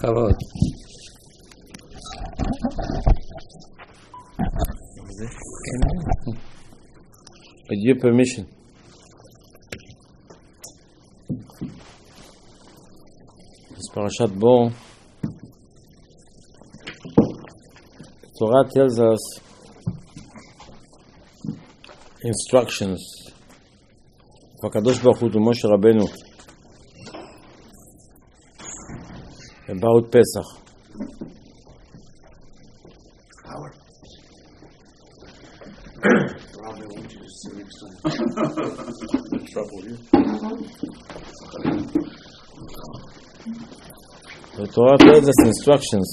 כבוד. With your permission. This Parashat Bo, the Torah tells us instructions for Kadosh Baruch Hu to Moshe Rabbeinu about Pesach. Howard. Robbie, I want you to sit next time. Trouble you. The Torah tells us instructions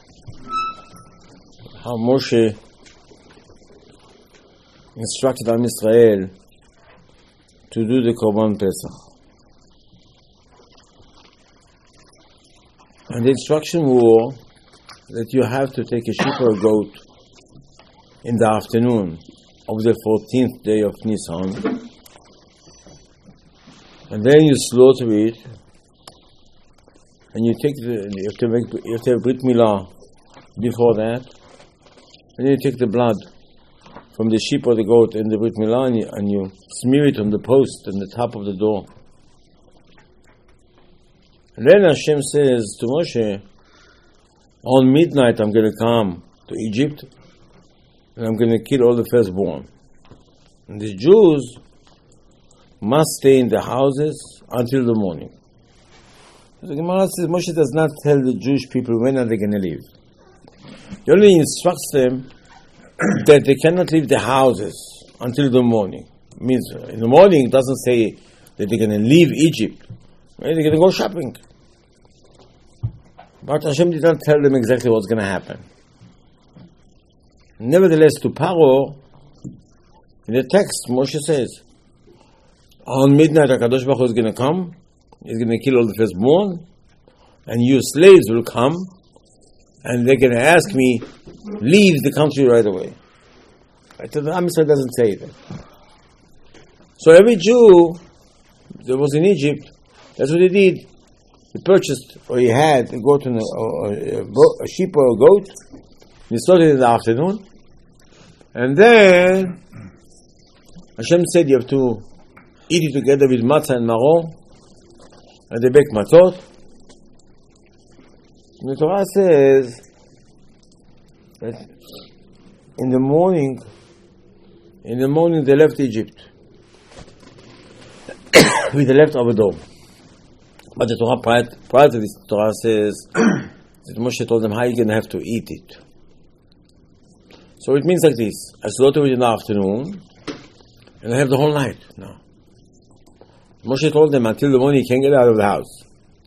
how Moshe instructed Am Yisrael to do the Korban Pesach. And the instruction was that you have to take a sheep or a goat in the afternoon of the 14th day of Nisan, and then you slaughter it, and you take you have to have Brit Milah before that, and you take the blood from the sheep or the goat in the Brit Milah, and you smear it on the post on the top of the door. And then Hashem says to Moshe, on midnight I'm going to come to Egypt and I'm going to kill all the firstborn. And the Jews must stay in the houses until the morning. So the Gemara says Moshe does not tell the Jewish people when are they going to leave. He only instructs them that they cannot leave the houses until the morning. It means in the morning it doesn't say that they're going to leave Egypt. They're going to go shopping. But Hashem did not tell them exactly what's going to happen. Nevertheless, to Paro, in the text, Moshe says, on midnight, HaKadosh Baruch Hu is going to come, he's going to kill all the firstborn, and your slaves will come, and they're going to ask me, leave the country right away. The Am Yisrael doesn't say that. So every Jew that was in Egypt, that's what he did. He purchased, or he had, a goat and a sheep or a goat. He slaughtered it in the afternoon. And then, Hashem said you have to eat it together with matzah and maror. And they bake matzot. And the Torah says that in the morning they left Egypt. With the left Abadom. But the Torah prior to this, Torah says that Moshe told them how you're going to have to eat it. So it means like this: I slaughter it in the afternoon, and I have the whole night now. Moshe told them until the morning you can't get out of the house.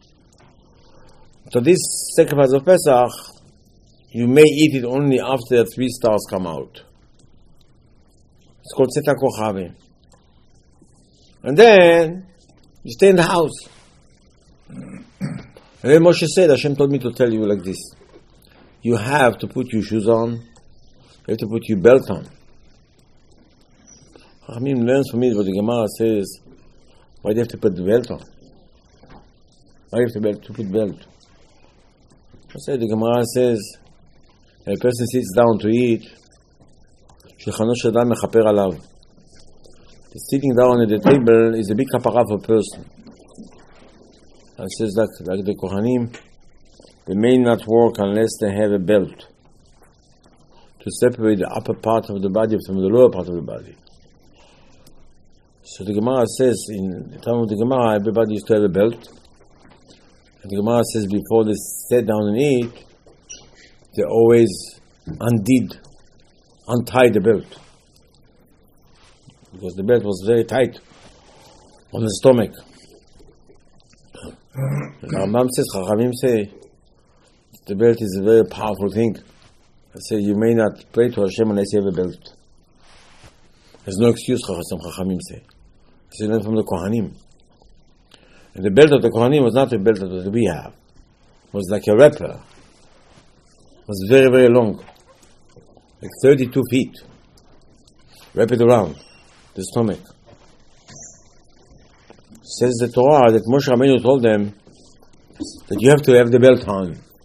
So this sacrifice of Pesach, you may eat it only after the 3 stars come out. It's called Seta Kochavim. And then you stay in the house. And then Moshe said, Hashem told me to tell you like this: you have to put your shoes on, you have to put your belt on. Chachamim learns from me what the Gemara says, why do you have to put the belt on? Why do you have to put belt? I said, the Gemara says, when a person sits down to eat, Shulchano shel Adam mechaper alav. The sitting down at the table is a big kapara for a person. And it says like the Kohanim, they may not work unless they have a belt to separate the upper part of the body from the lower part of the body. So the Gemara says, in the time of the Gemara, everybody used to have a belt. And the Gemara says before they sat down and eat, they always untied the belt. Because the belt was very tight on the stomach. The Rambam says, Chachamim say, the belt is a very powerful thing. They say you may not pray to Hashem unless you have a belt. There's no excuse, some Chachamim say. This is learned from the Kohanim. And the belt of the Kohanim was not a belt that we have. It was like a wrapper. It was very, very long. Like 32 feet. Wrap it around the stomach. Says the Torah that Moshe Rabbeinu told them that you have to have the belt on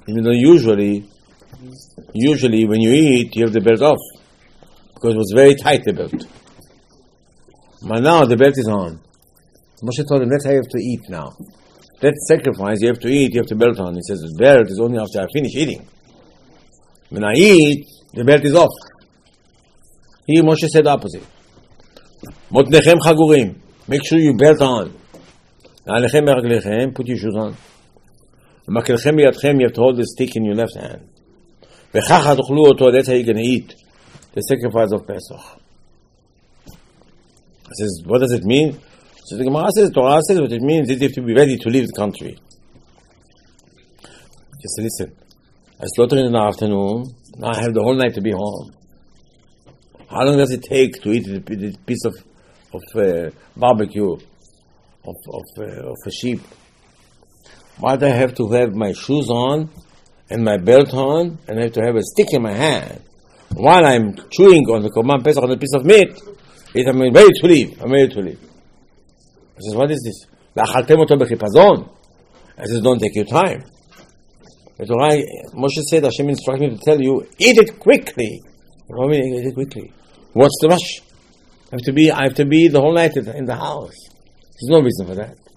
Even though usually when you eat, you have the belt off. Because it was very tight, the belt. But now the belt is on. Moshe told him, that's how you have to eat now. That sacrifice, you have to eat, you have the belt on. He says, the belt is only after I finish eating. When I eat, the belt is off. Here Moshe said the opposite. Motnechem chagurim. Make sure you belt on. Na'alechem be'raglechem, put your shoes on. Makelchem biyadchem, you have to hold the stick in your left hand. V'chacha tuchlu oto, that's how you're going to eat the sacrifice of Pesach. He says, what does it mean? So the Gemara says, Torah says, what it means is you have to be ready to leave the country. Just listen. I slaughter in the afternoon, now I have the whole night to be home. How long does it take to eat a piece of barbecue, of a sheep? Why do I have to have my shoes on and my belt on and I have to have a stick in my hand while I'm chewing on the Korban Pesach on a piece of meat? I'm ready to leave. I says, what is this? I says, don't take your time. Moshe said, Hashem instructed me to tell you, eat it quickly. What do you mean, eat it quickly? What's the rush? I have to be the whole night in the house. There's no reason for that.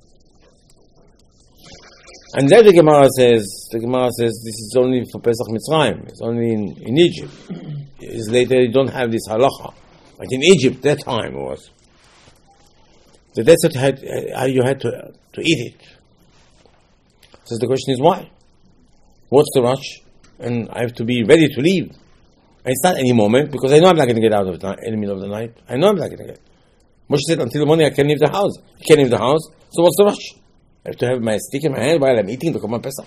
And then the Gemara says, this is only for Pesach Mitzrayim. It's only in Egypt. It's later, you don't have this halacha. But in Egypt, that time it was. So that's how you had to eat it. So the question is why? What's the rush? And I have to be ready to leave. And it's not any moment, because I know I'm not going to get out of the in the middle of the night. I know I'm not going to get. Moshe said, until the morning I can't leave the house. You can't leave the house, so what's the rush? I have to have my stick in my hand while I'm eating the Korban Pesach.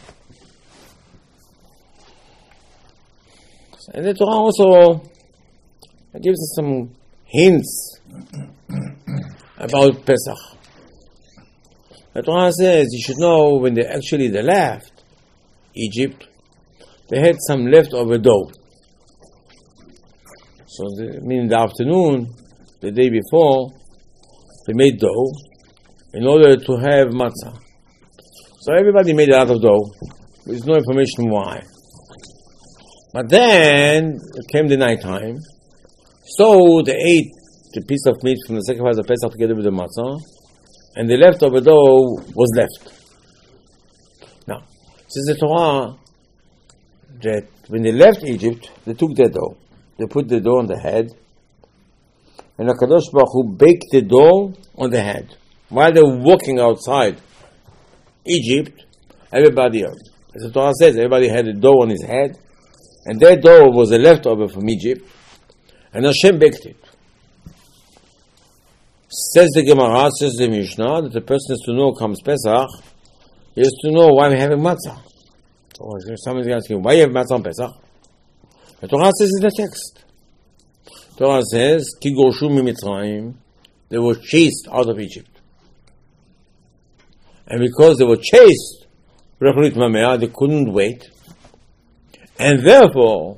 And the Torah also gives us some hints about Pesach. The Torah says you should know when they left Egypt, they had some leftover dough. So in the afternoon, the day before, they made dough in order to have matzah. So everybody made a lot of dough. There's no information why. But then it came the night time, so they ate the piece of meat from the sacrifice of Pesach together with the matzah, and the leftover dough was left. Now, says the Torah that when they left Egypt, they took their dough, they put the dough on the head, and HaKadosh Baruch Hu baked the dough on the head. While they were walking outside Egypt, everybody, as the Torah says, everybody had a dough on his head, and that dough was a leftover from Egypt, and Hashem baked it. Says the Gemara, says the Mishnah, that the person has to know comes Pesach, he has to know why we're having matzah. So someone's asking, why you have matzah on Pesach? The Torah says in the text. The Torah says, Ki gorshu miMitzrayim, they were chased out of Egypt. And because they were chased, they couldn't wait. And therefore,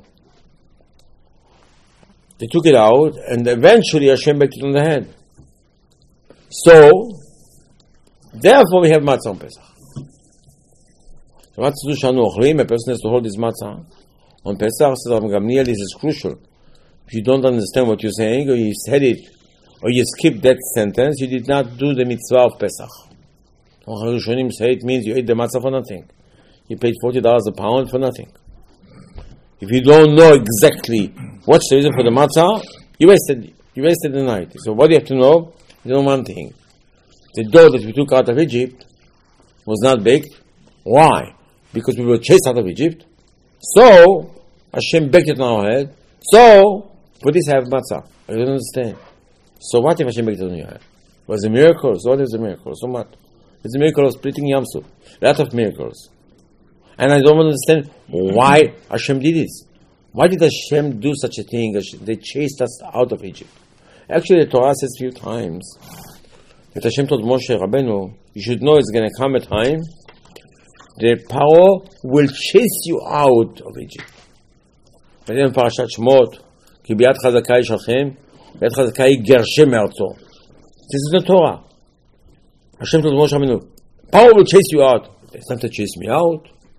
they took it out, and eventually Hashem baked it on the head. So, therefore we have matzah on Pesach. So a person has to hold his matzah on Pesach. Says Rabbi Gamliel, this is crucial. If you don't understand what you're saying, or you said it, or you skipped that sentence, you did not do the mitzvah of Pesach. Rishonim say it means you ate the matzah for nothing. You paid $40 a pound for nothing. If you don't know exactly what's the reason for the matzah, you wasted the night. So what do you have to know? You know one thing. The dough that we took out of Egypt was not baked. Why? Because we were chased out of Egypt. So Hashem baked it on our head. So for this have matzah. I don't understand. So what if Hashem baked it on your head? It was a miracle. So what is a miracle? So what? It's a miracle of splitting Yam Suf. A lot of miracles. And I don't understand why Hashem did this. Why did Hashem do such a thing? They chased us out of Egypt. Actually, the Torah says a few times that Hashem told Moshe Rabbeinu, you should know it's going to come a time that Paro will chase you out of Egypt. But then Parashat Shemot, Ki biyad chazaka yishalchem, biyad chazaka yigershem me'artzo. This is the Torah. Hashem told Moshe Rabbeinu, Paro will chase you out. It's not to chase me out.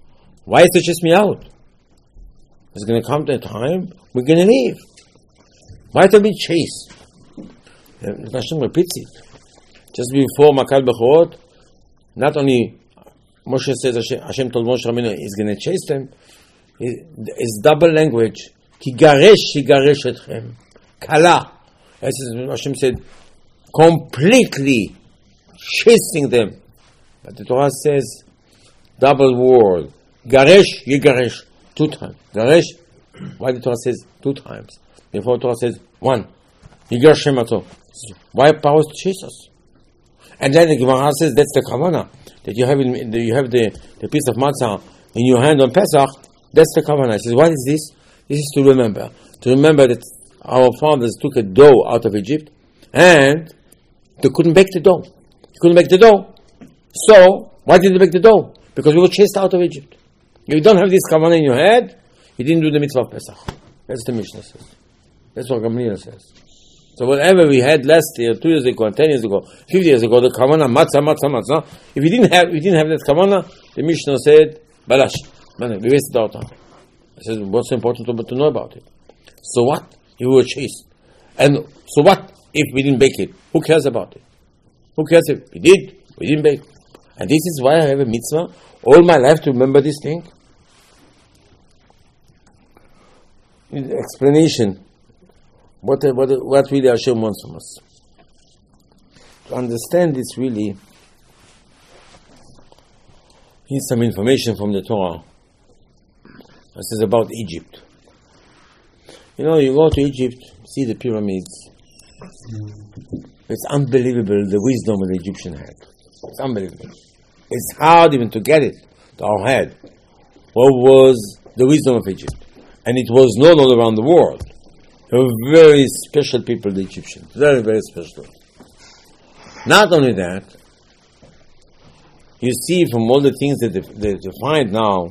Why is it chase me out? There's going to come to a time we're going to leave. Why to be chased? Hashem repeats it. Just before Makal Bechorot, not only Moshe says Hashem told Moshe Rabbeinu he's going to chase them. It's double language. Ki garesh etchem. Kala. As Hashem said, completely chasing them. But the Torah says, double word. Garesh, yigaresh. 2 times. Garesh. Why the Torah says 2 times? Before the Torah says 1. Yigaresh shemato. Why powers to chase us? And then the Gemara says that's the kavanah. That you have the piece of matzah in your hand on Pesach. That's the kavanah. He says, what is this? This is to remember. To remember that our fathers took a dough out of Egypt and they couldn't bake the dough. They couldn't make the dough. So, why did they make the dough? Because we were chased out of Egypt. If you don't have this kavanah in your head, you didn't do the mitzvah of Pesach. That's the Mishnah says. That's what Gamliel says. So whatever we had last year, 2 years ago, 10 years ago, 50 years ago, the kavanah, matzah. If we didn't have that kavanah, the Mishnah said, balash. We wasted our time. I said, what's important to know about it? So what? If we were chased. And so what if we didn't bake it? Who cares about it? Who cares if we did? We didn't bake. And this is why I have a mitzvah all my life to remember this thing. Explanation. What really Hashem wants from us. To understand this really, need some information from the Torah. This is about Egypt. You know, you go to Egypt, see the pyramids. It's unbelievable the wisdom the Egyptian had. It's unbelievable. It's hard even to get it to our head. What was the wisdom of Egypt? And it was known all around the world. They were very special people, the Egyptians. Very, very special. Not only that, you see from all the things that they find now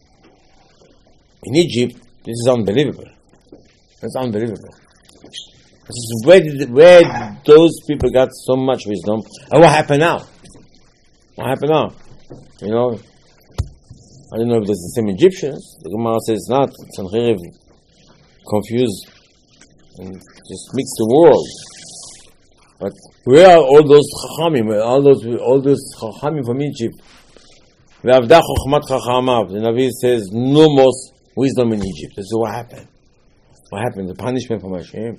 in Egypt, this is unbelievable. It's unbelievable. This is where those people got so much wisdom. And what happened now? What happened now? You know, I don't know if there's the same Egyptians. The Gemara says not. Sancheriv confused and just mix the world. But where are all those chachamim? All those chachamim from Egypt? Ve'avda chochmat chachamav. The Navi says no more wisdom in Egypt. This is what happened. What happened? The punishment from Hashem.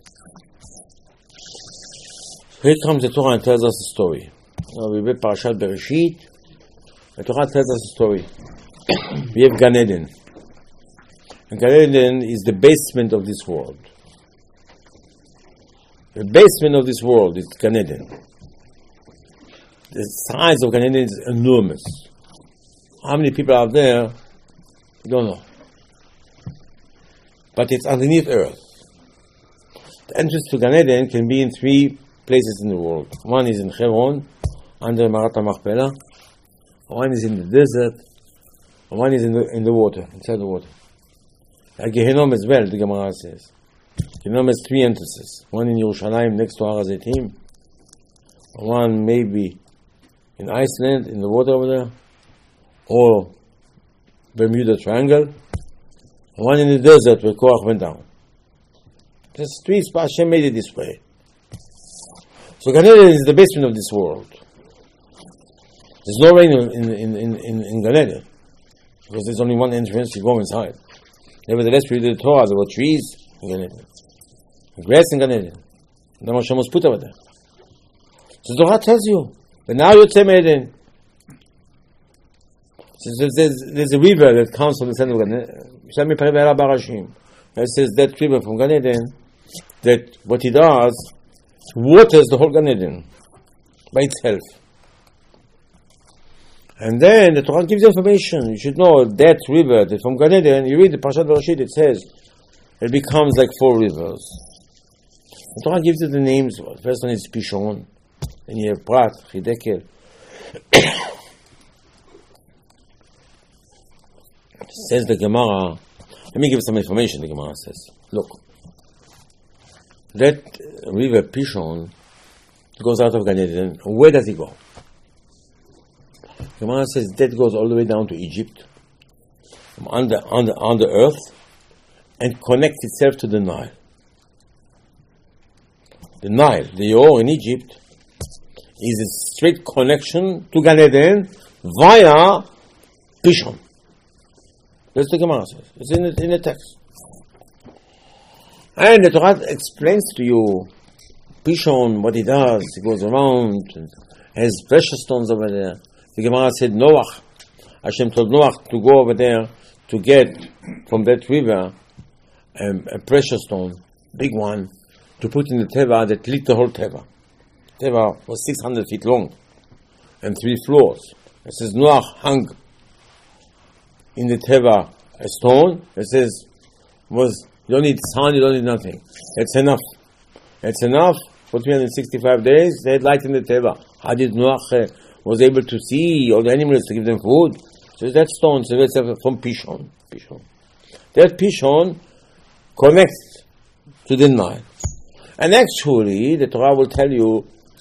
Here comes the Torah and tells us a story. We read Parashat Bereshit. The Torah tells us a story. We have Gan Eden. And Gan Eden is the basement of this world. The basement of this world is Gan Eden. The size of Gan Eden is enormous. How many people are there? We don't know. But it's underneath earth. The entrance to Gan Eden can be in 3 places in the world. One is in Hebron, under Marat HaMachpelah. One is in the desert. One is in the water, inside the water. Like Gehenom as well, the Gemara says. Gehenom has 3 entrances. One in Yerushalayim next to Har HaZeitim. One maybe in Iceland, in the water over there. Or Bermuda Triangle. One in the desert where Korach went down. There's 3 spots. Hashem made it this way. So Gan Eden is the basement of this world. There's no rain in Gan Eden. Because there's only one entrance, you go inside. Nevertheless, we read the Torah, there were trees in Gan Eden. Grass in Gan Eden. Then Hashem was put over there. So the Torah tells you, but now you're Tzem Eden. So there's a river that comes from the center of Gan Eden. It says that river from Gan Eden, that what it does, waters the whole Gan Eden by itself. And then the Torah gives you information. You should know that river, that from Gan Eden, you read the Parashat Bereshit, it says, it becomes like 4 rivers. The Torah gives you the names. The first one is Pishon, then you have Prat, Hidekel. Says the Gemara, let me give you some information, the Gemara says. Look, that river Pishon goes out of Gan Eden. Where does it go? The Gemara says that goes all the way down to Egypt, on the earth and connect itself to the Nile. The Nile, the Yor in Egypt, is a straight connection to Gan Eden via Pishon. That's the Gemara says. It's in the text. And the Torah explains to you Pishon, what he does. He goes around and has precious stones over there. The Gemara said Noah, Hashem told Noah to go over there to get from that river a precious stone, big one, to put in the Teva that lit the whole Teva. Teva was 600 feet long and 3 floors. It says Noah hung in the Teva a stone. It says you don't need sun, you don't need nothing. It's enough. It's enough for 365 days. They had light in the Teva. How did Noah was able to see all the animals to give them food? So that stone, so that's from Pishon. That Pishon connects to the Nile. And actually, the Torah will tell you,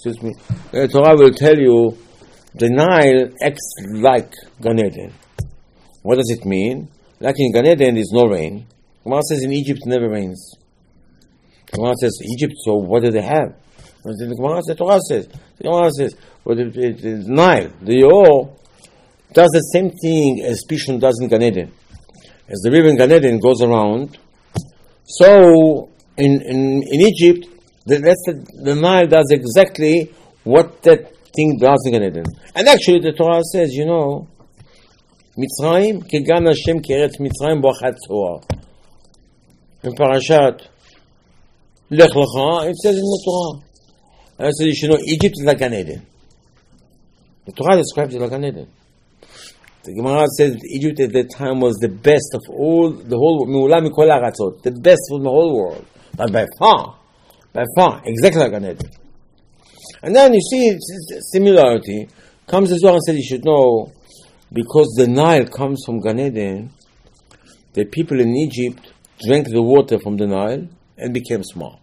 the Nile acts like Gan Eden. What does it mean? Like in Gan Eden, there's no rain. Gemara says in Egypt it never rains. Gemara says Egypt, so what do they have? The Torah says, well, the Nile, the Yor, does the same thing as Pishon does in Gan Eden. As the river in Gan Eden goes around, so in Egypt, the Nile does exactly what that thing does in Gan Eden. And actually the Torah says, Mitzrayim, Kegan Hashem Keret Mitzrayim Boachat Zohar. In Parashat Lech Lecha, it says in the Torah. And it says, you should know, Egypt is like Gan Eden. The Torah describes it like Gan Eden. The Gemara says Egypt at that time was the best of all, the whole, the best from the whole world. But by far, exactly like Gan Eden. And then you see similarity. Comes the Zohar and says you should know, because the Nile comes from Gan Eden, the people in Egypt drank the water from the Nile and became smart.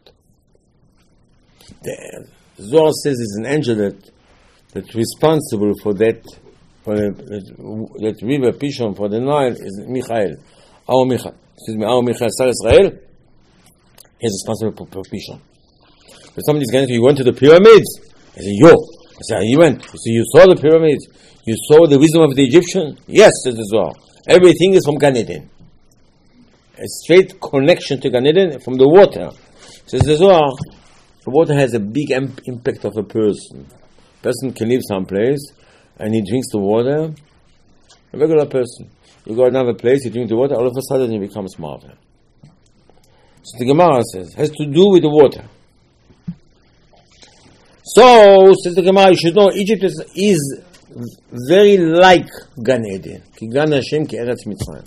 The Zohar says it's an angel that's responsible for that river Pishon for the Nile is Michael. Our Michael, Sar Israel, is responsible for Pishon. But somebody's going to say, you went to the pyramids? I say, yo. I say, you went. I say, you saw the pyramids? You saw the wisdom of the Egyptian? Yes, says the Zohar. Everything is from Gan Eden. A straight connection to Gan Eden from the water. Says the Zohar, the water has a big impact of a person. A person can live someplace and he drinks the water, a regular person. You go to another place, you drink the water, all of a sudden you become smarter. So the Gemara says, has to do with the water. So, says the Gemara, you should know, Egypt is very like Gan Eden. Ki Gan Hashem ki Eretz Mitzrayim.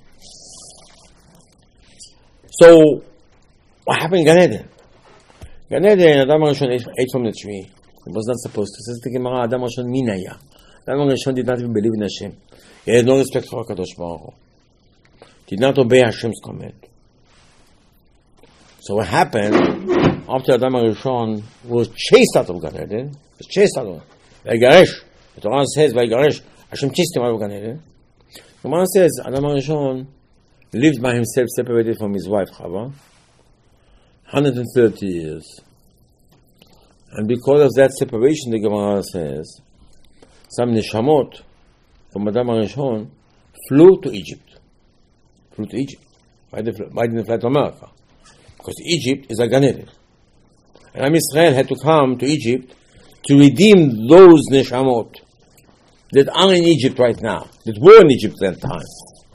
So, what happened in Gan Eden? Gan Eden, Adam HaRishon ate from the tree. He was not supposed to. Says the Gemara, Adam HaRishon minaya. Adam HaRishon did not even believe in Hashem. He had no respect for HaKadosh Baruch Hu. Did not obey Hashem's command. So what happened, after Adam HaRishon was chased out of Gan Eden, was chased out of Vaygaresh. The Torah says, Vaygaresh, Hashem chased him out of Gan Eden. The Torah says, Adam HaRishon lived by himself, separated from his wife Chava, 130 years. And because of that separation, the Gemara says, some neshamot from Adam HaRishon flew to Egypt. Why didn't they fly to America? Because Egypt is a Gan Eden. And Am Yisrael had to come to Egypt to redeem those neshamot that are in Egypt right now, that were in Egypt at that time.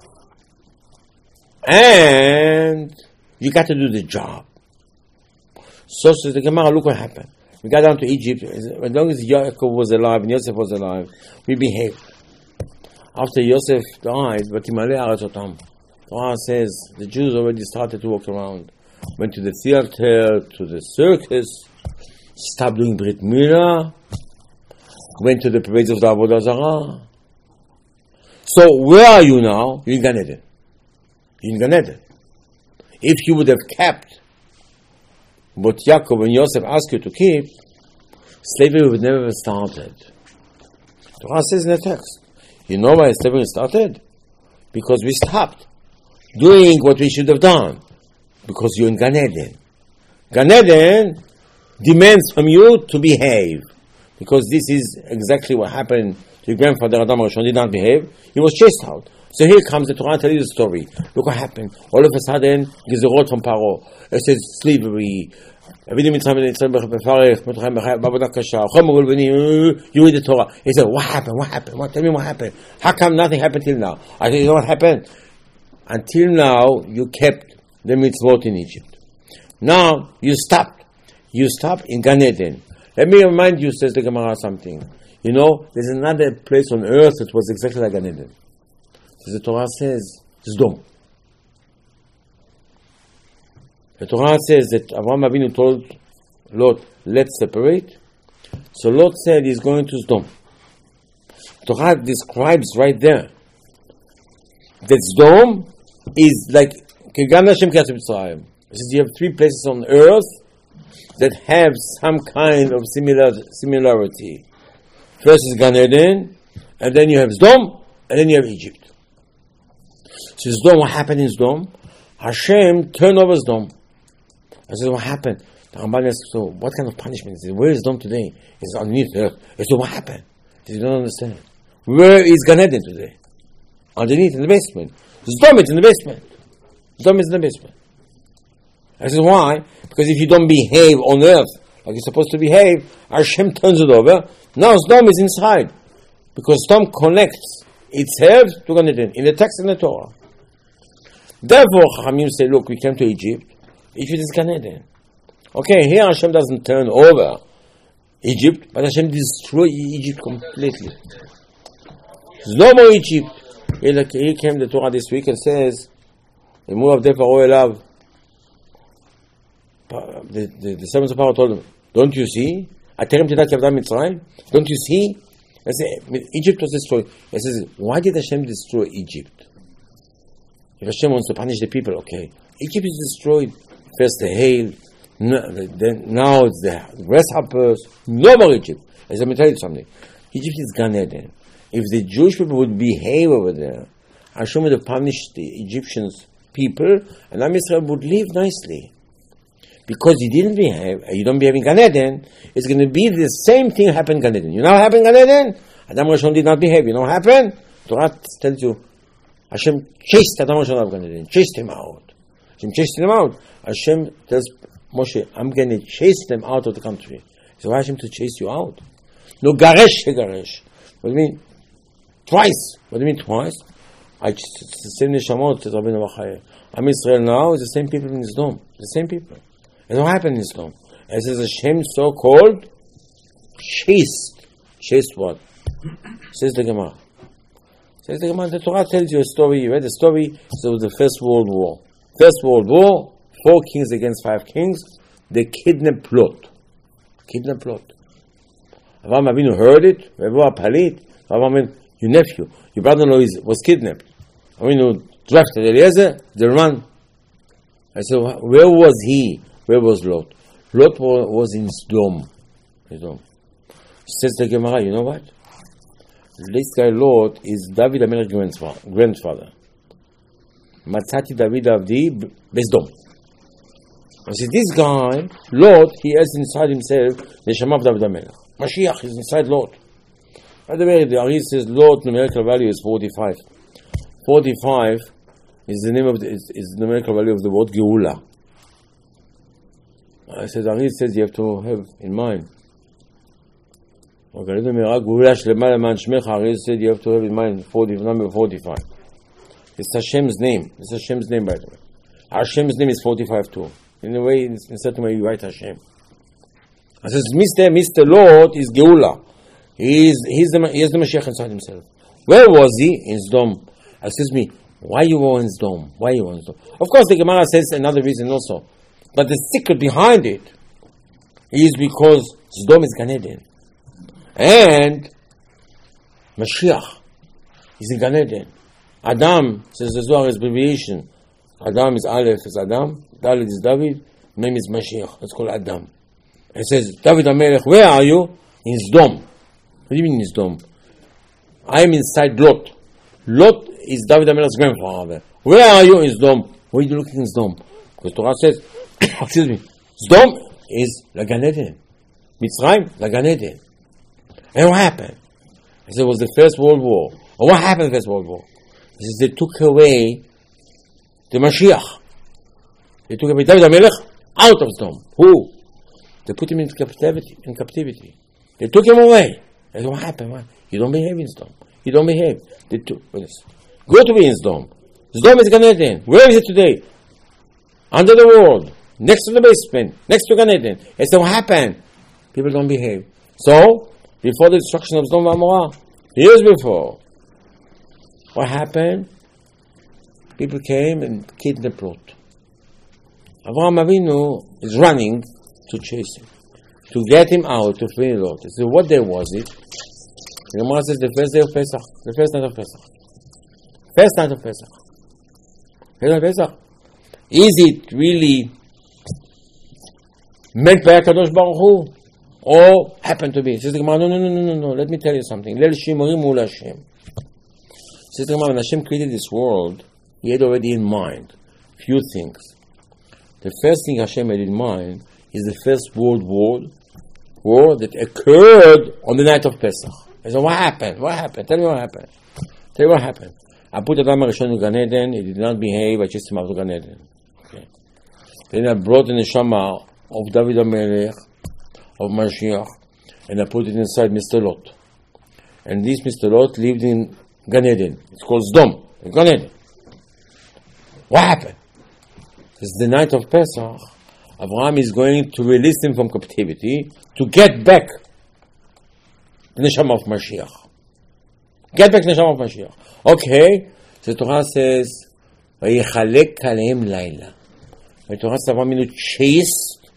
And you got to do the job. So says the Gemara, look what happened. We got down to Egypt. As long as Yaakov was alive and Yosef was alive, we behaved. After Yosef died, Torah says the Jews already started to walk around. Went to the theater, to the circus, stopped doing Brit Milah, went to the parades of the Avodah Zarah. So where are you now? You're in Gan Eden. You're in Gan Eden. If you would have kept what Yaakov and Yosef asked you to keep, slavery would never have started. Torah says in the text, you know why slavery started? Because we stopped doing what we should have done, because you're in Gan Eden. Gan Eden demands from you to behave, because this is exactly what happened to your grandfather Adam Rishon. Did not behave, he was chased out. So here comes the Torah and tell you the story. Look what happened. All of a sudden, Gezerot from Paro. It says slavery. You read the Torah. He said, what happened? Tell me what happened. How come nothing happened till now? I said, you know what happened? Until now, you kept the mitzvot in Egypt. Now, you stopped. You stopped in Gan Eden. Let me remind you, says the Gemara, something. You know, there's another place on earth that was exactly like Gan Eden. The Torah says, Sdom. The Torah says that Avraham Avinu told Lot, let's separate. So Lot said he's going to Sdom. The Torah describes right there that Sdom is like Kegan Hashem Kirat Mitzrayim. It says you have 3 places on earth that have some kind of similarity. First is Gan Eden, and then you have Sdom, and then you have Egypt. So Sdom, what happened in Sdom? Hashem turned over Sdom. I said, what happened? The Ramban asked, so what kind of punishment? He said, where is Sdom today? It's underneath the earth. I said, what happened? He said, you don't understand. Where is Gan Eden today? Underneath, in the basement. Sdom is in the basement. Sdom is in the basement. I said, why? Because if you don't behave on earth like you're supposed to behave, Hashem turns it over. Now Sdom is inside. Because Sdom connects itself to Gan Eden, in the text in the Torah. Therefore, Chachamim say, look, we came to Egypt. Egypt is Gan Eden. Okay, here Hashem doesn't turn over Egypt, but Hashem destroys Egypt completely. There's no more Egypt. Here came the Torah this week and says, the servants of Pharaoh told him, don't you see? Don't you see? I say, Egypt was destroyed. He says, why did Hashem destroy Egypt? If Hashem wants to punish the people, okay. Egypt is destroyed. First the hail, now it's the grasshoppers. No more Egypt. Let me tell you something. Egypt is Gan Eden. If the Jewish people would behave over there, Hashem would have punished the Egyptians people, and Am Yisrael would live nicely. Because you didn't behave, you don't behave in Gan Eden, it's going to be the same thing happened in Gan Eden. You know what happened in Gan Eden? Adam Rishon did not behave. You know what happened? Torah tells you, Hashem chased Adam Rishon out of Gan Eden, chased him out. Hashem chased him out. Hashem tells Moshe, I'm going to chase them out of the country. So why Hashem to chase you out? No, garesh. What do you mean? Twice. What do you mean twice? It's the same neshamot, says Rabbeinu Bachaya. Am Yisrael now is the same people in Sdom. The same people. And what happened in Sdom? It says Hashem so-called chased. Chased what? Says the Gemara. The Torah tells you a story. You read the story. So it was the First World War. First World War, 4 kings against 5 kings. They kidnapped Lot. Avraham Avinu heard it. Avraham Avinu, your nephew, your brother-in-law was kidnapped. Avinu drafted Eliezer. They run. I said, where was he? Where was Lot? Lot was in Sdom. Says the Gemara, you know what? This guy Lot is David HaMelech's grandfather. Matzati David Avdi Besdom. I said, this guy, Lot, he has inside himself the Neshama of David HaMelech. Mashiach is inside Lot. By the way, the Ari says Lot numerical value is 45. 45 is the name of is the numerical value of the word Geula. I said, Ari says you have to have in mind. Ari said you have to have in mind number 45. It's Hashem's name. It's Hashem's name, by the way. Hashem's name is 45 too. In a way, in a certain way, you write Hashem. I says, Mr. Lord is Geula. He has the Mashiach inside himself. Where was he? In Sdom. Excuse me, why you were in Sdom? Of course, the Gemara says another reason also. But the secret behind it is because Sdom is Gan Eden. And Mashiach is in Gan Eden. Adam, says the Zohar, is abbreviation. Adam is Aleph, is Adam. Dalet is David. Name is Mashiach. It's called Adam. It says, David HaMelech, where are you? In Sdom. What do you mean in Sdom? I am inside Lot. Lot is David HaMelech's grandfather. Where are you in Sdom? Why are you looking in Sdom? Because Torah says, excuse me, Sdom is like Gan Eden. Mitzrayim, like Gan Eden. And what happened? I said, it was the First World War. And what happened in the First World War? He says, they took away the Mashiach. They took away David HaMelech out of Sdom. Who? They put him in captivity. They took him away. I said, what happened? What? You don't behave in Sdom. You don't behave. They took, go to be in Sdom. Sdom is Gan Eden. Where is it today? Under the world. Next to the basement. Next to Gan Eden. I said, what happened? People don't behave. So, before the destruction of Sdom and Gomorrah, years before, what happened? People came and kidnapped Lot. Avraham Avinu is running to chase him, to get him out, to free Lot. So what day was it? The Gemara says the first day of Pesach, the first night of Pesach. First night of Pesach. First night of Pesach. Is it really meant by HaKadosh Baruch Hu? Or happened to be? Says the Gemara, no. Let me tell you something. Leil Shimorim Ul Hashem. Says the Gemara, when Hashem created this world, He had already in mind few things. The first thing Hashem had in mind is the First World War that occurred on the night of Pesach. I said, what happened? Tell me what happened. I put Adam HaRishon in Gan Eden. He did not behave. I chased him out of Gan Eden. Okay. Then I brought the neshama of David HaMelech, of Mashiach, and I put it inside Mr. Lot. And this Mr. Lot lived in Gan Eden. It's called Sdom, in Gan Eden. What happened? It's the night of Pesach. Abraham is going to release him from captivity to get back the neshama of Mashiach. Get back the neshama of Mashiach. Okay, the Torah says, "Vayichalek aleim laila." The Torah says, Abraham Avinu chased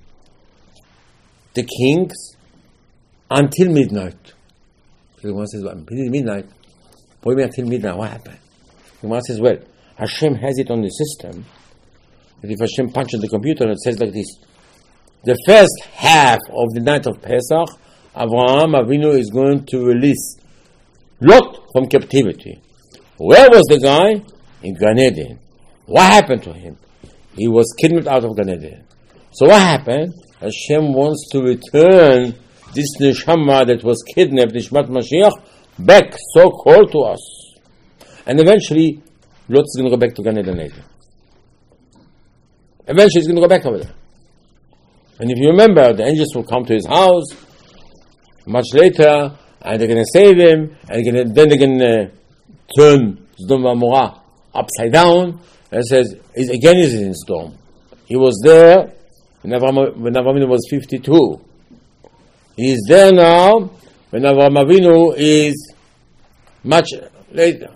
the kings until midnight. The Gemara says, until midnight? What do you mean until midnight? What happened? The Gemara says, well, Hashem has it on the system that if Hashem punches the computer, it says like this. The first half of the night of Pesach, Avraham Avinu is going to release Lot from captivity. Where was the guy? In Gan Eden. What happened to him? He was kidnapped out of Gan Eden. So what happened? Hashem wants to return this neshama that was kidnapped, Nishmat Mashiach, back, so-called, to us. And eventually, Lot is going to go back to Gan Eden later. Eventually, he's going to go back over there. And if you remember, the angels will come to his house much later, and they're going to save him, and then they're going to turn Sdom and Gomorrah upside down, and says, he's in Sdom. He was there when Avraham Avinu was 52. He is there now when Avraham Avinu is much later.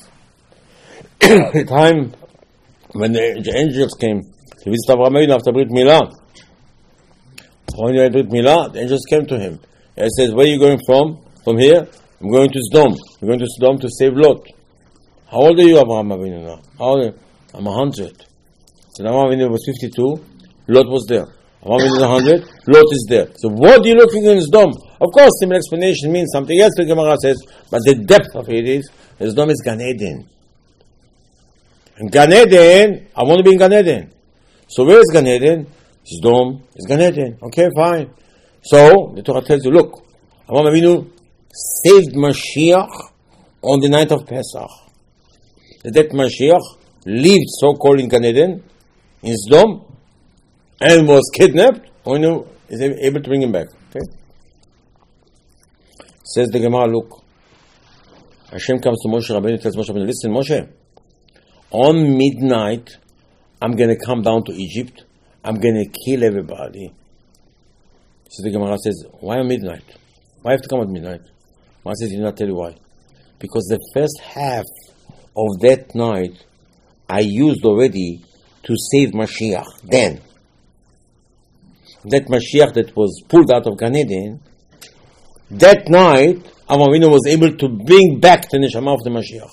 The time when the angels came to visit Avraham Avinu after Brit Milah. When he had Brit Milah, the angels came to him. He says, where are you going from? From here? I'm going to Sdom. I'm going to Sdom to save Lot. How old are you, Avraham Avinu, now? How old are you? I'm 100. So Avraham Avinu was 52. Lot was there. Avraham Avinu is 100. Lot is there. So what are you looking in Sdom? Of course, similar explanation means something else. The Gemara says, but the depth of it is, Sdom is Gan Eden. And Gan Eden, I want to be in Gan Eden. So where is Gan Eden? Sdom is Gan Eden. Okay, fine. So the Torah tells you, look, Avraham Avinu saved Mashiach on the night of Pesach. That Mashiach lived so-called in Gan Eden, in Sdom, and was kidnapped. Avinu is able to bring him back. Okay. Says the Gemara, look, Hashem comes to Moshe Rabbeinu, tells Moshe Rabbeinu, listen, Moshe, on midnight, I'm going to come down to Egypt. I'm going to kill everybody. So the Gemara says, why on midnight? Why have to come at midnight? Gemara says, he did not tell you why. Because the first half of that night, I used already to save Mashiach. Then, that Mashiach that was pulled out of Gan Eden, that night, Avraham Avinu was able to bring back the neshama of the Mashiach.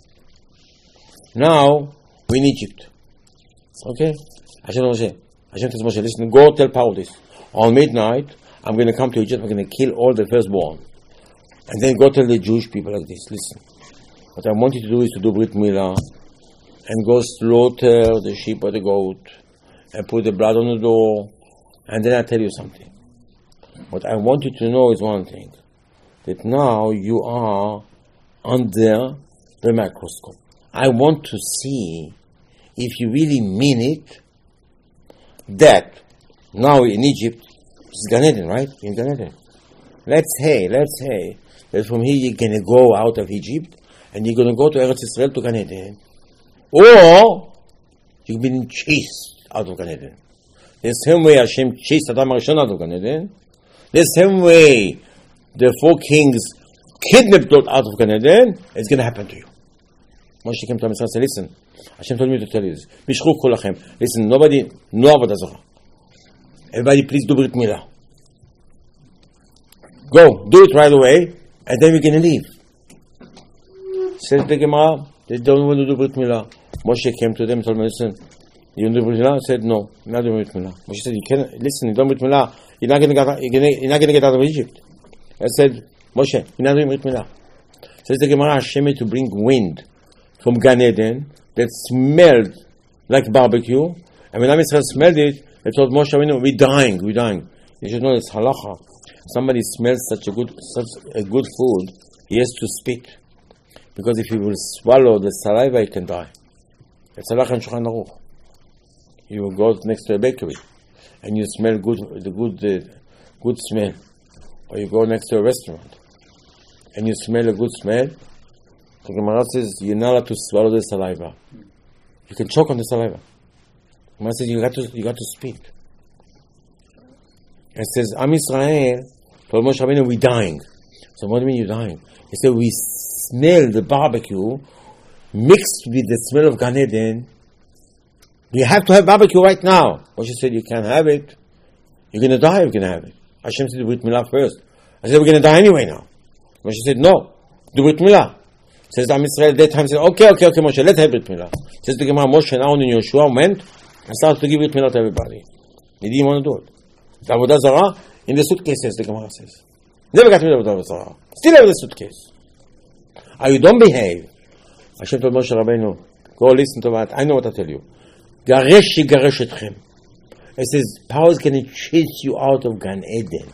Now, we're in Egypt. Okay? Hashem tells Moshe, listen, go tell Paro this. On midnight, I'm going to come to Egypt, I'm going to kill all the firstborn. And then go tell the Jewish people like this, listen, what I want you to do is to do Brit Milah and go slaughter the sheep or the goat and put the blood on the door, and then I tell you something. What I want you to know is one thing, that now you are under the microscope. I want to see if you really mean it, that now in Egypt, it's Gan Eden, right? In Gan Eden. Let's say that from here you're going to go out of Egypt and you're going to go to Eretz Israel to Gan Eden, or you've been chased out of Gan Eden. The same way Hashem chased Adam HaRishon out of Gan Eden, the same way the 4 kings kidnapped Lot out of Gan Eden, it's going to happen to you. Moshe came to Am Yisrael and said, listen, Hashem told me to tell you this. Mishchu kolachem. Listen, nobody, no avodah zarah. Everybody please do Brit Milah. Go, do it right away, and then we're going to leave. Says the Gemara, they don't want to do Brit Milah. Moshe came to them and told them, listen, you want to do Brit Milah? Said, no, I'm not doing Brit Milah. Moshe said, you can't, listen, you don't Brit Milah, you're not going to get out of Egypt. I said, Moshe, you're not doing Brit Milah. Says the Gemara, Hashem to bring wind from Gan Eden that smelled like barbecue, and when Am Yisrael smelled it, they told Moshe, we're dying. You should know it's halacha. Somebody smells such a good food, he has to spit, because if he will swallow the saliva, he can die. It's halacha in Shulchan Aruch. You will go next to a bakery, and you smell good smell, or you go next to a restaurant, and you smell a good smell. The Gemara says you're not allowed to swallow the saliva. You can choke on the saliva. The Gemara says you got to spit. It says Am Yisrael told Moshe Rabbeinu, we're dying. So what do you mean you're dying? He said we smell the barbecue mixed with the smell of Gan Eden. We have to have barbecue right now. Moshe said you can't have it. You're going to die if you're going to have it. Hashem said do Brit Milah first. I said we're going to die anyway now. Moshe said no, do Brit Milah. Says Am Yisrael at that time said, okay, Moshe, let's have Brit Milah. Says the Gemara, Moshe and Aaron and Yoshua went and started to give Brit Milah to everybody. They didn't want to do it. The avodah zarah in the suitcases, the Gemara says. Never got rid of avodah zarah. Still have the suitcase. You don't behave. Hashem told Moshe Rabbeinu, go listen to what, I know what I tell you. Garesh etchem. It says, power is going to chase you out of Gan Eden.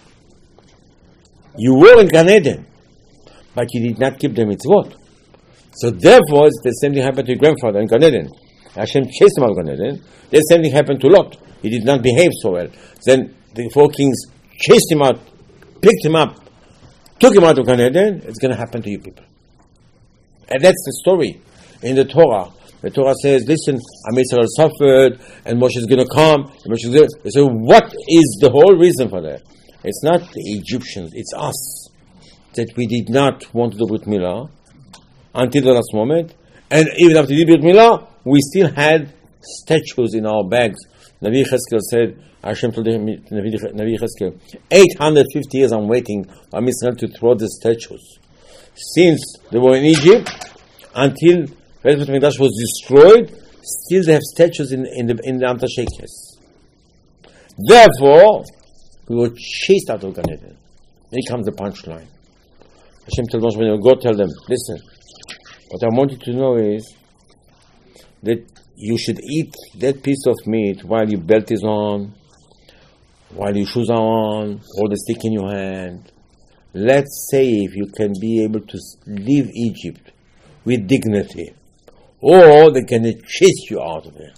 You were in Gan Eden, but you did not keep the mitzvot. So therefore, the same thing happened to your grandfather in Gan Eden. Hashem chased him out of Gan Eden. The same thing happened to Lot. He did not behave so well. Then the 4 kings chased him out, picked him up, took him out of Gan Eden. It's going to happen to you people. And that's the story in the Torah. The Torah says, listen, Am Yisrael suffered, and Moshe is going to come. They say, what is the whole reason for that? It's not the Egyptians, it's us. That we did not want to do Brit Milah until the last moment. And even after we did Brit Milah, we still had statues in our bags. Navi Cheskel said, Hashem told Navi Cheskel, 850 years I'm waiting for Am Yisrael to throw the statues. Since they were in Egypt, until Beit HaMikdash was destroyed, still they have statues in the Antashekes. Therefore, we were chased out of Gan Eden. Here comes the punchline. Hashem told Moshe Rabbeinu, go tell them, listen, what I want you to know is that you should eat that piece of meat while your belt is on, while your shoes are on, hold the stick in your hand. Let's say if you can be able to leave Egypt with dignity, or they're going to chase you out of there.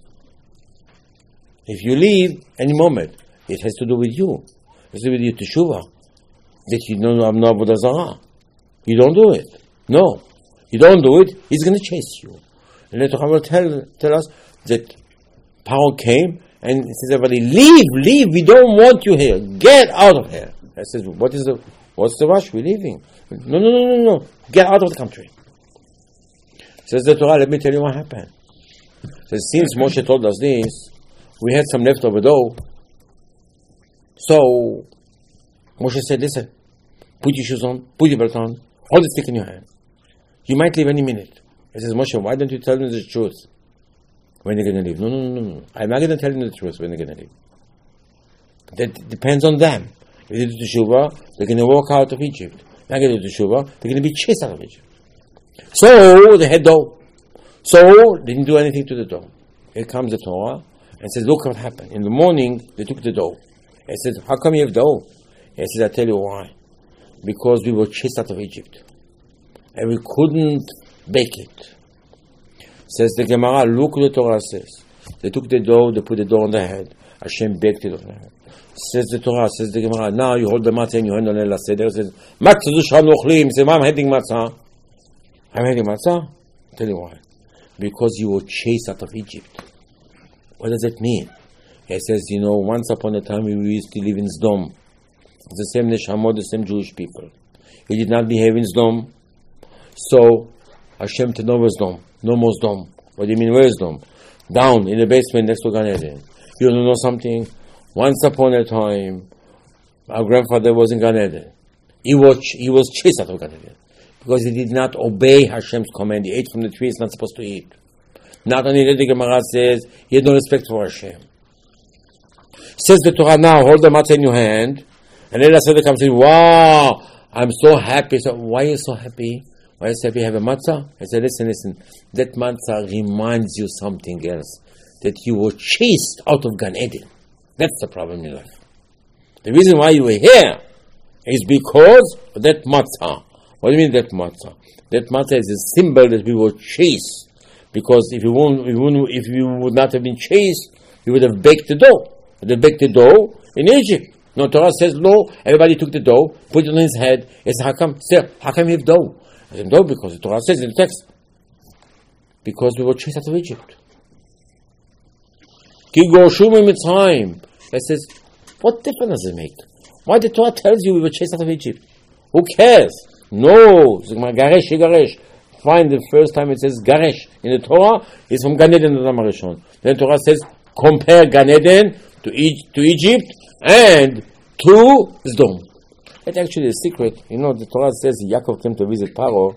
If you leave any moment, it has to do with you. It has to do with your teshuvah. That you don't have no avodah zarah. You don't do it. No. You don't do it, he's going to chase you. And the Torah will tell us that Paro came and he says, everybody, leave, we don't want you here. Get out of here. I says, what's the rush? We're leaving. No. Get out of the country. Says the Torah, let me tell you what happened. Says, since Moshe told us this, we had some leftover dough. So Moshe said, listen, put your shoes on, put your belt on, hold the stick in your hand. You might leave any minute. He says, Moshe, why don't you tell them the truth when they're going to leave? No. I'm not going to tell them the truth when they're going to leave. That depends on them. If they do teshuvah, they're going to walk out of Egypt. Not going to do teshuvah, they're going to be chased out of Egypt. So they had dough. So they didn't do anything to the dough. Here comes the Torah and says, look what happened. In the morning, they took the dough. It says, how come you have dough? It says, I tell you why. Because we were chased out of Egypt. And we couldn't bake it. Says the Gemara, look what the Torah says. They took the dough, they put the dough on the head. Hashem baked it on the head. Says the Torah, says the Gemara, now you hold the matzah in your hand on El Seder. It says, matzah dusham nochlim. Says, I'm having matzah. I'm having matzah? I'll tell you why. Because you were chased out of Egypt. What does it mean? It says, once upon a time we used to live in Sdom. It's the same Neshamot, the same Jewish people. He did not behave in Sdom. So, Hashem said, no more Sdom. No more Sdom. What do you mean, where is Sdom? Down in the basement next to Gan Eden. You want to know something? Once upon a time, our grandfather was in Gan Eden. He was chased out of Gan Eden. Because he did not obey Hashem's command. He ate from the tree he's not supposed to eat. Not only that, the Gemara says, he had no respect for Hashem. Says the Torah, now hold the matzah in your hand. And then Asada comes and says, wow, I'm so happy. So why are you so happy? Why are you so happy you have a matzah? I said, listen. That matzah reminds you something else. That you were chased out of Gan Eden. That's the problem in your life. The reason why you were here is because of that matzah. What do you mean that matzah? That matzah is a symbol that we were chased. Because if you would not have been chased, you would have baked the dough. You would have baked the dough in Egypt. No, Torah says no. Everybody took the dough, put it on his head. He said, how come you have dough? I said, no, because the Torah says in the text. Because we were chased out of Egypt. It says, what difference does it make? Why the Torah tells you we were chased out of Egypt? Who cares? No. Garesh. Find the first time it says Garesh in the Torah, it's from Gan Eden to Adam Harishon. Then the Torah says, compare Gan Eden to Egypt and to Sdom. That's actually a secret. The Torah says Yaakov came to visit Paro.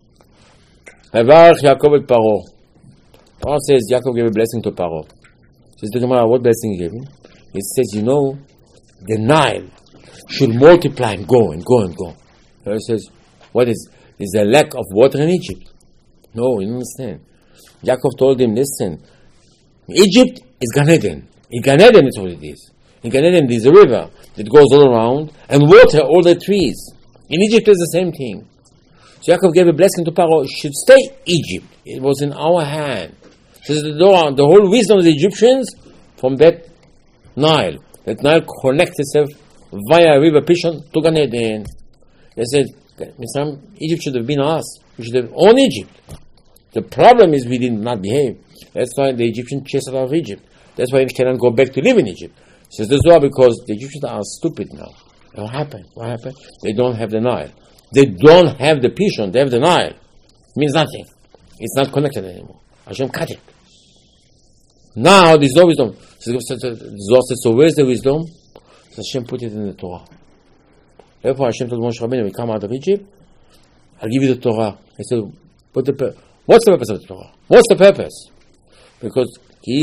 Yaakov et Paro. Torah says Yaakov gave a blessing to Paro. Says the Gemara, what blessing he gave him? It says, the Nile should multiply and go and go and go. It says, what is there lack of water in Egypt? No, you don't understand. Yaakov told him, listen, Egypt is Gan Eden. In Gan Eden is what it is. In Gan Eden there is a river that goes all around and water all the trees. In Egypt is the same thing. So Yaakov gave a blessing to Paro. It should stay Egypt. It was in our hand. So the whole wisdom of the Egyptians from that Nile. That Nile connects itself via river Pishon to Gan Eden. They said, Egypt should have been us. We should have owned Egypt. The problem is we did not behave. That's why the Egyptians chased us out of Egypt. That's why we cannot go back to live in Egypt. Says the Zohar, because the Egyptians are stupid now. What happened? They don't have the Nile. They don't have the Pishon. They have the Nile. It means nothing. It's not connected anymore. Hashem cut it. Now there's no wisdom. Zohar says, so where's the wisdom? Hashem put it in the Torah. Therefore Hashem told Moshe Rabbeinu, we come out of Egypt, I'll give you the Torah. He said, what's the purpose of the Torah? What's the purpose? Because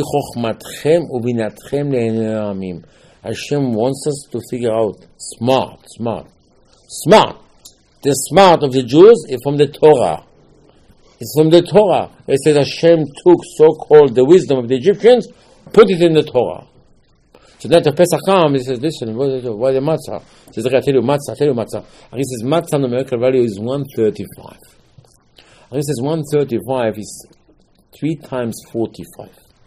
Hashem wants us to figure out smart. The smart of the Jews is from the Torah. It's from the Torah. It says Hashem took so-called the wisdom of the Egyptians, put it in the Torah. So then the Pesach comes, he says, listen, why the matzah? He says, I tell you matzah. And he says, matzah numerical value is 135. And he says, 135 is 3 times 45.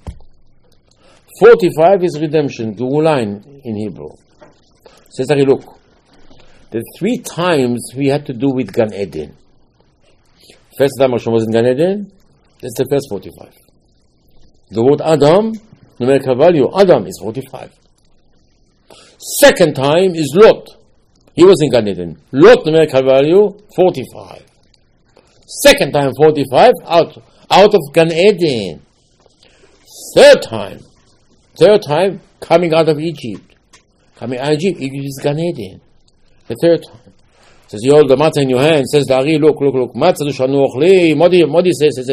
45 is redemption, Geula in Hebrew. Says, look, the 3 times we had to do with Gan Eden. First time Hashem was in Gan Eden, that's the first 45. The word Adam, numerical value, Adam is 45. Second time is Lot. He was in Gan Eden. Lot, numerical value, 45. Second time, 45, out of Gan Eden. Third time, coming out of Egypt. Egypt is Gan Eden. The third time. Says, you hold the matzah in your hand. Says, the Ari, look. Matzah dushanu ochli. Modi says,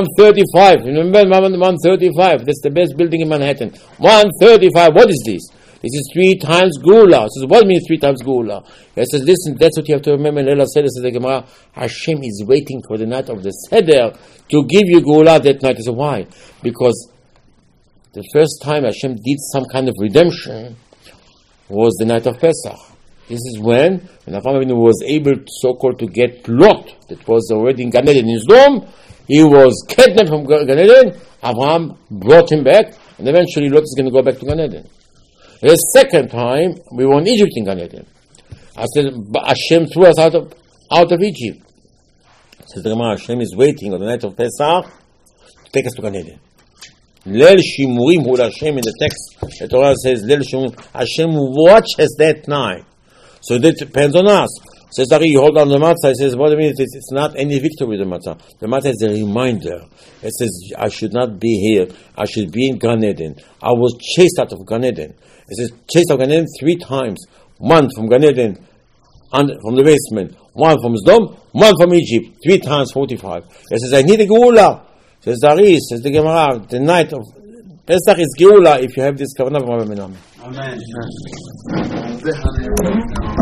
135. Remember 135. That's the best building in Manhattan. 135. What is this? This is 3 times Geula. He says, what means 3 times Geula? He says, listen, that's what you have to remember in Leila Seder, says the Gemara, Hashem is waiting for the night of the Seder to give you Geula that night. He says, why? Because the first time Hashem did some kind of redemption was the night of Pesach. This is when Avraham Avinu was able, so-called, to get Lot, that was already in Gan Eden in his dome. He was kidnapped from Gan Eden. Avraham brought him back, and eventually Lot is going to go back to Gan Eden. The second time, we were in Egypt in Gan Eden. I said, Hashem threw us out of Egypt. Says the Gemara, Hashem is waiting on the night of Pesach to take us to Gan Eden. Leil Shimurim Hu Hashem, in the text, the Torah says, Leil Shimurim, Hashem watches that night. So that depends on us. Says Ari, you hold on the matzah. He says, what do you mean? It's not any victory with the matzah. The matzah is a reminder. It says, I should not be here. I should be in Gan Eden. I was chased out of Gan Eden. It says, chased out of Gan Eden 3 times. One from Gan Eden, from the basement. One from Sdom. One from Egypt. 3 times 45. It says, I need a Geula. Says Ari, says the Gemara, the night of Pesach is Geula if you have this kavanah from Rabbi Menachem. Amen.